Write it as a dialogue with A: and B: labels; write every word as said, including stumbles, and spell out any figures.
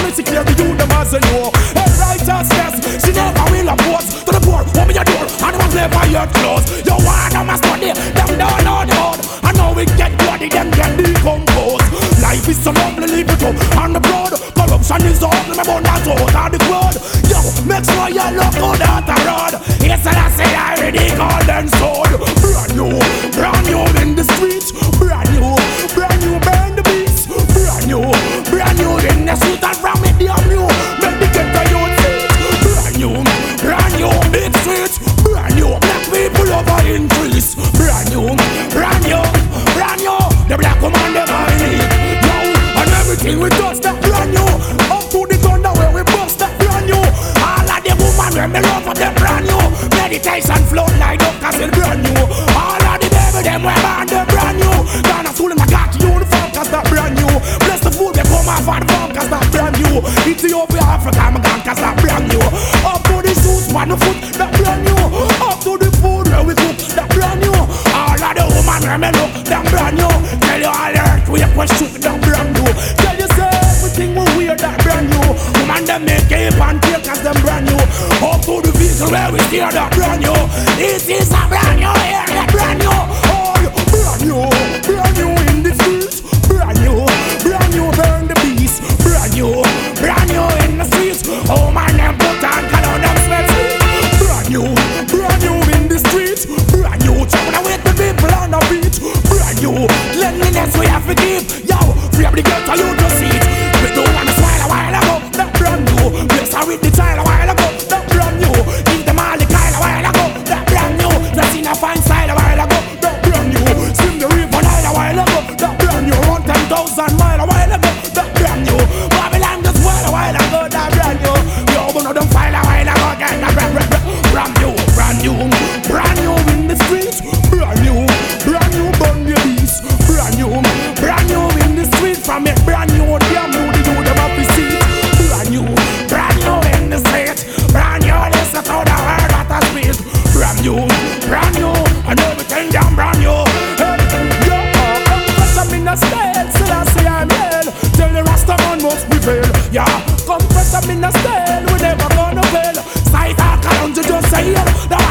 A: me secure the youth them as a know. Hey, righteousness, she never will oppose. To the poor, open your door, and I'm play by your clothes. You want them a study, them don't know the road. I know we get bloody, them get decomposed. Life is so lovely, leave it up on the road. Corruption is all in my bone, that's out of the crowd. Yo, make sure you look good at the road. Yes, and I say I already called and sold. Brand new, brand new in the streets. Brand new, brand new, burn the beats. Brand new, brand new in the street. And from it, damn new, make the get the youth seat. Brand new, brand new, big streets. Brand new, black people over increase. Brand new, brand new, brand new. The black woman, the money. Yo, and everything we touch that brand new. Up to the thunder where we bust that brand new. All of the woman when me love for them brand new. Meditation float like up cause it's brand new. All of the baby them wear on them brand new. Gonna school them I got uniform cause that brand new. Bless the food they come off on the farm cause that brand new. Ethiopia, Africa, I'm gone cause that brand new. Up to the shoes, man the foot, that brand new. Up to the food where we cook, that brand new. All of the woman when me look, that brand new. Tell you all the earth we shoot, that brand new. Tell you say everything we wear, that brand new. Woman them make cape and take cause them brand new. Up to the vehicle where we steer, that brand new. This is a brand new air, that brand new. Oh, brand new, brand new in the streets. Brand new, brand new burn the beast. Brand new, brand new in the streets. Oh man, them put on color, them smell sweet. Brand new, brand new in the streets. Brand new, chopping away the people on the beat. Brand new, cleanliness we have to give. Yo, free up the girls so you to see it. We don't want to smile a while ago, that brand new. Bless her with the child a while ago, that brand new. Give them all the Kyle a while ago, that brand new. That's in a fine style a while ago, that brand new. Swim the river Nile a while ago, that brand new. Run ten thousand mile a while ago, that brand new. Babylon just wild a while ago, that brand new. Yo, one of them file a while ago, again, that brand, brand, brand new, brand new, brand new in the streets. Brand new, brand new burn the beast. Brand new, brand new in the street. From it brand new, damn new, the youth them have to see. Brand new, brand new in the street. Brand new, this is how the world that has been. Brand new, brand new, and everything damn brand new. Everything, yo, confess I'm in a state, still I say I'm hell. Tell the Rasta man must prevail. Yeah, confess I'm in a state, we never gonna fail. Sight I can't just say it.